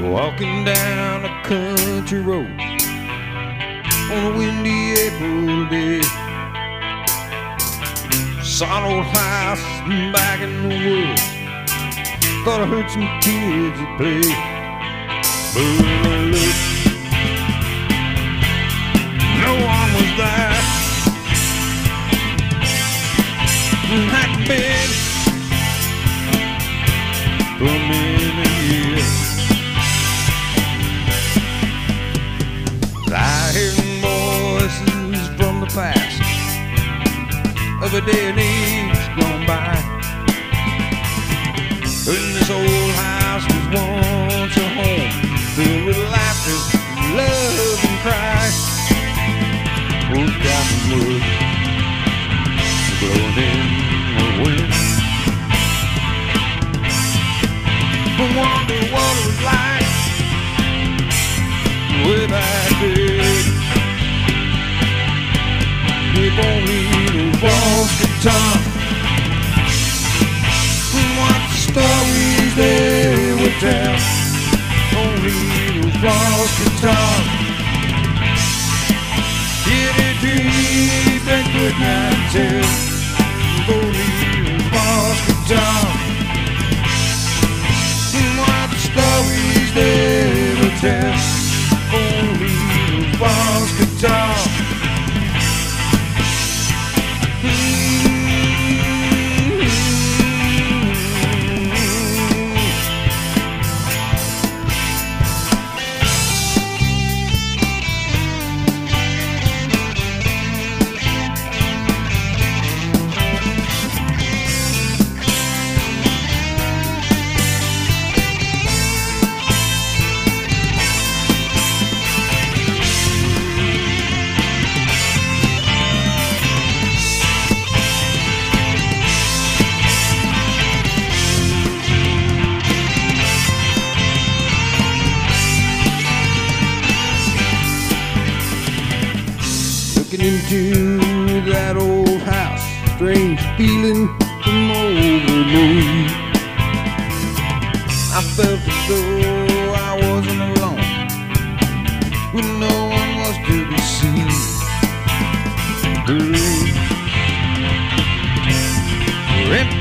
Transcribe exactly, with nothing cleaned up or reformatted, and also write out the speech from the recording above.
Walking down a country road on a windy April day. Saw an old house back in the woods. Thought I heard some kids at play. But when I looked, no one was there. And hadn't been for many years. I hear voices from the past of a day and age gone by, when this old house was once a home filled with laughter, love, and pride. Old cottonwood blowing in the wind. I wonder what it was like way back then. If only the walls could talk, what stories they would tell. Only the walls could talk. Yeah, they deep and could not tell. If only the walls could talk, what stories they would tell. Only the walls could talk. Looking into that old house, strange feeling come over me. I felt as though I wasn't alone, when no one was to be seen. The rooms were empty